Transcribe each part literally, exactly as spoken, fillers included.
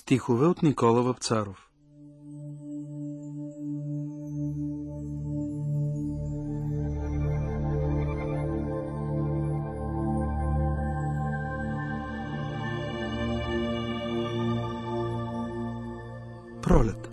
Стихове от Никола Вапцаров. Пролет.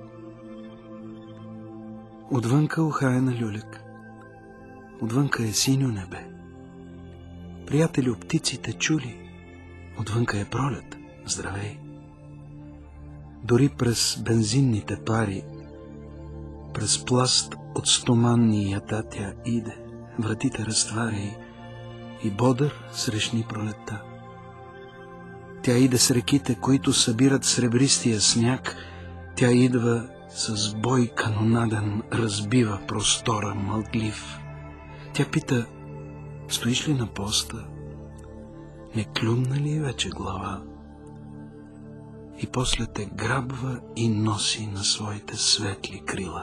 Отвънка ухае на люлек. Отвънка е синьо небе. Приятелю, птиците чули? Отвънка е пролет. Здравей! Дори през бензинните пари, през пласт от стоманни ята тя иде, вратите разтваря и, и бодър срещни пролетта. Тя иде с реките, които събират сребристия сняг, тя идва с бой канонаден, разбива простора мълглив. Тя пита: стоиш ли на поста? Не клюмна ли вече глава? И после те грабва и носи на своите светли крила.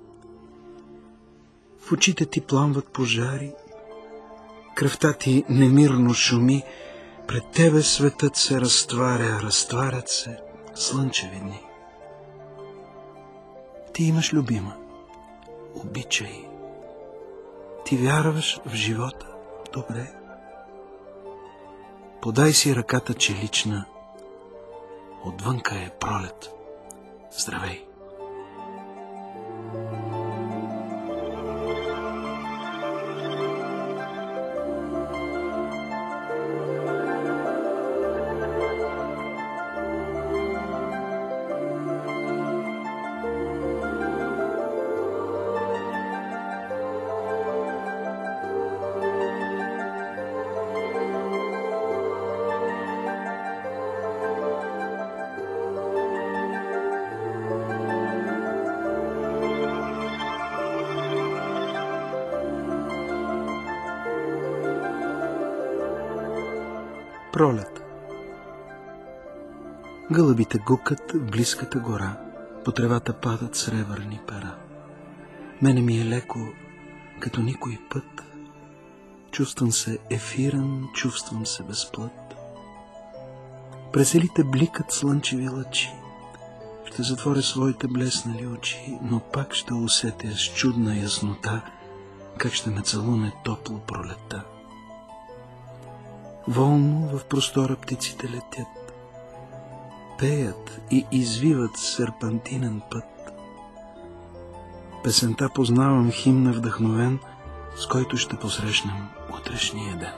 В очите ти пламват пожари, кръвта ти немирно шуми, пред тебе светът се разтваря, разтварят се слънчеви дни. Ти имаш любима, обичай. Ти вярваш в живота, добре. Подай си ръката, че лична, отвънка е пролет. Здравей! Пролет. Гълъбите гукат в близката гора, по тревата падат сребърни пера. Мене ми е леко, като никой път. Чувствам се ефирен, чувствам се безплът. През елите бликат слънчеви лъчи. Ще затворя своите блеснали очи, но пак ще усетя с чудна яснота как ще ме целуне топло пролетта. Волно в простора птиците летят, пеят и извиват серпантинен път. Песента познавам, химна вдъхновен, с който ще посрещнем утрешния ден.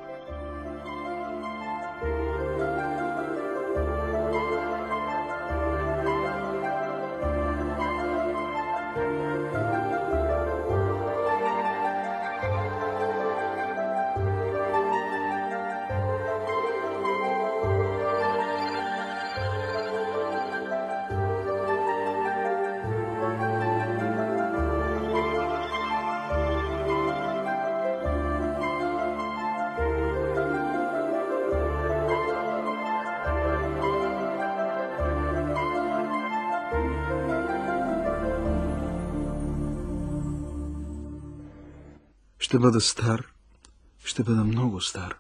Ще бъда стар, ще бъда много стар.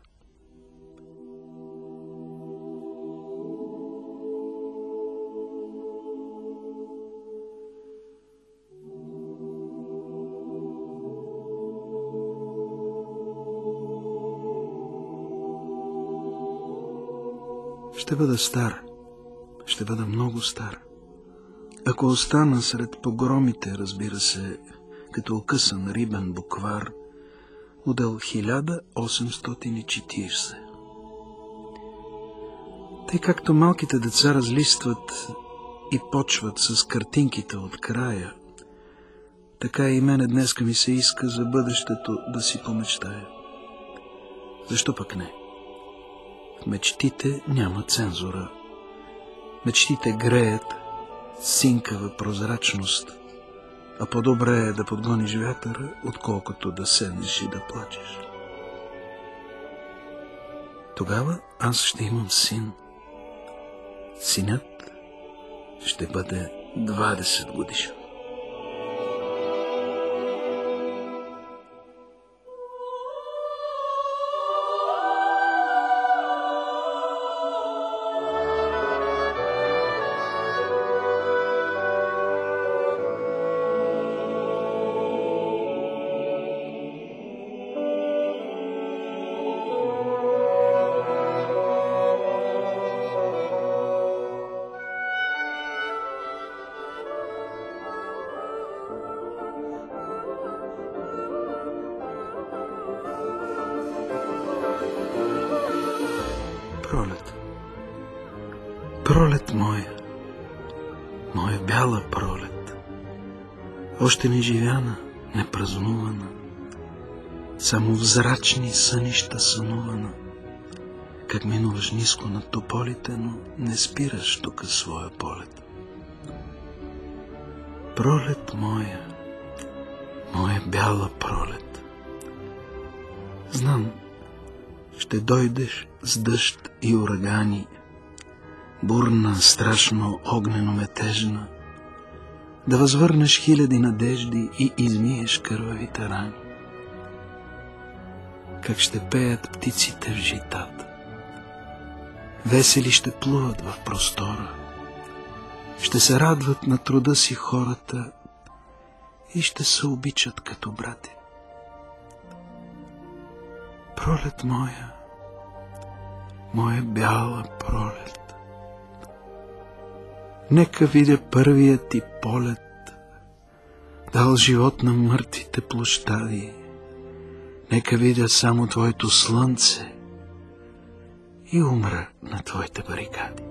Ще бъда стар, ще бъда много стар. Ако остана сред погромите, разбира се, като окъсан рибен буквар, модел хиляда осемстотин и четиридесет. Тъй както малките деца разлистват и почват с картинките от края, така и мене днеска ми се иска за бъдещето да си помечтая. Защо пък не? В мечтите няма цензура. Мечтите греят синкава прозрачност, а по-добре е да подгониш вятъра, отколкото да седнеш и да плачеш. Тогава аз ще имам син. Синът ще бъде двадесет годишен. Пролет моя, моя бяла пролет, още не живяна, не празнувана, само в зрачни сънища сънувана, как минуваш ниско над тополите, но не спираш тук своя полет. Пролет моя, моя бяла пролет, знам, ще дойдеш с дъжд и урагани, бурна, страшно, огнено метежна, да възвърнеш хиляди надежди и измиеш кървавите рани. Как ще пеят птиците в житата, весели ще плуват в простора, ще се радват на труда си хората и ще се обичат като брати. Пролет моя, моя бяла пролет, нека видя първият ти полет, дал живот на мъртвите площади, нека видя само твоето слънце и умра на твоите барикади.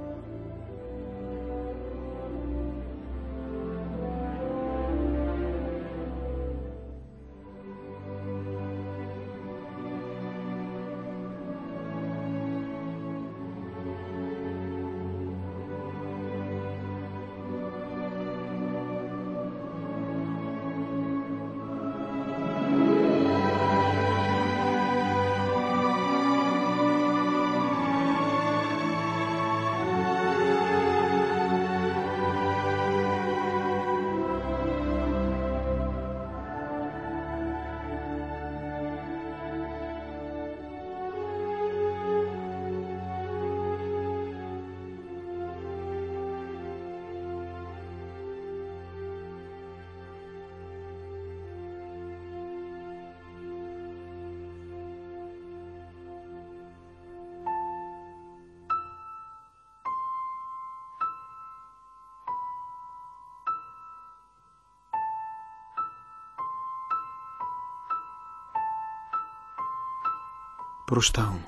Прощално.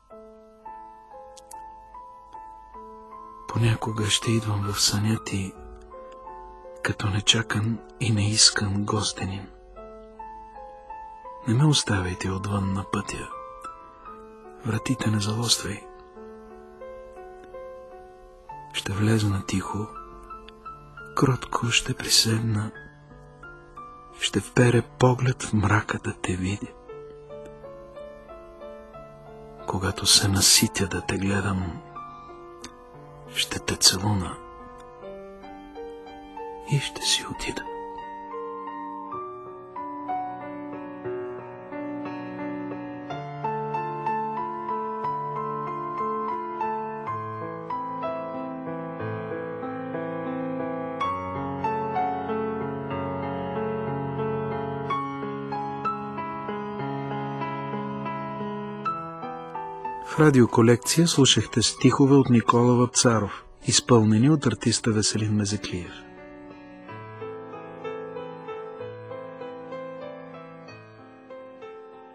Понякога ще идвам в съня ти, като нечакан и неискан гостенин. Не ме оставяйте отвън на пътя, вратите не залоствай. Ще влезна тихо, кротко ще приседна, ще впере поглед в мрака да те видя. Когато се наситя да те гледам, ще те целуна и ще си отида. В радиоколекция слушахте стихове от Никола Вапцаров, изпълнени от артиста Веселин Мезеклиев.